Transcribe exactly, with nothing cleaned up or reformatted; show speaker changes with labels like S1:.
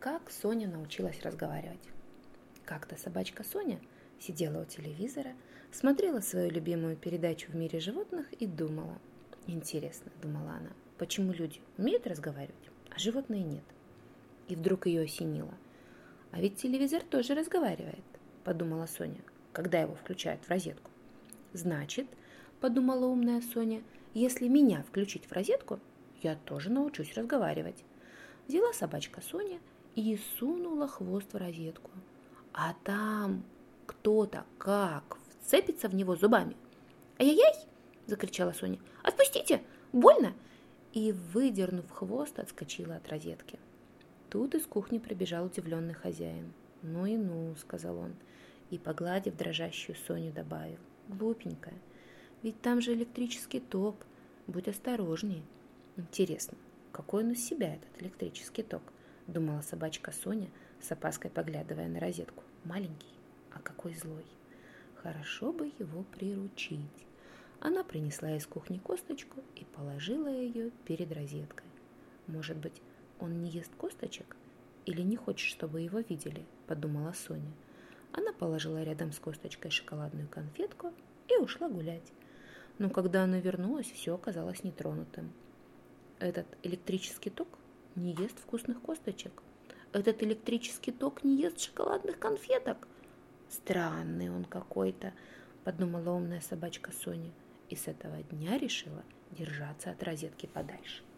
S1: Как Соня научилась разговаривать? Как-то собачка Соня сидела у телевизора, смотрела свою любимую передачу «В мире животных» и думала. Интересно, думала она, почему люди умеют разговаривать, а животные нет? И вдруг ее осенило. А ведь телевизор тоже разговаривает, подумала Соня, когда его включают в розетку. Значит, подумала умная Соня, если меня включить в розетку, я тоже научусь разговаривать. Взяла собачка Соня и сунула хвост в розетку. А там кто-то как вцепится в него зубами. «Ай-яй-яй!» – закричала Соня. «Отпустите! Больно!» И, выдернув хвост, отскочила от розетки. Тут из кухни прибежал удивленный хозяин. «Ну и ну», – сказал он, и, погладив дрожащую Соню, добавил. «Глупенькая, ведь там же электрический ток, будь осторожнее». «Интересно, какой он из себя, этот электрический ток?» – думала собачка Соня, с опаской поглядывая на розетку. «Маленький, а какой злой! Хорошо бы его приручить». Она принесла из кухни косточку и положила ее перед розеткой. «Может быть, он не ест косточек или не хочет, чтобы его видели?» – подумала Соня. Она положила рядом с косточкой шоколадную конфетку и ушла гулять. Но когда она вернулась, все оказалось нетронутым. Этот электрический ток не ест вкусных косточек. Этот электрический ток не ест шоколадных конфеток. Странный он какой-то, подумала умная собачка Соня, и с этого дня решила держаться от розетки подальше.